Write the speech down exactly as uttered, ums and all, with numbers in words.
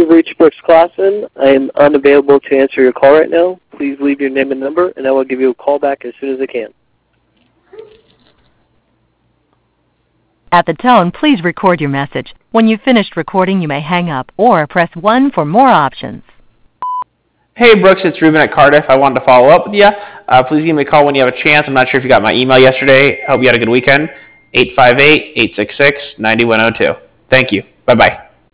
you've reached Brooks Clausen. I am unavailable to answer your call right now. Please leave your name and number, and I will give you a call back as soon as I can. At the tone, please record your message. When you've finished recording, you may hang up or press one for more options. Hey, Brooks, it's Ruben at Cardiff. I wanted to follow up with you. Uh, please give me a call when you have a chance. I'm not sure if you got my email yesterday. Hope you had a good weekend. eight five eight, eight six six, nine one zero two. Thank you. Bye-bye.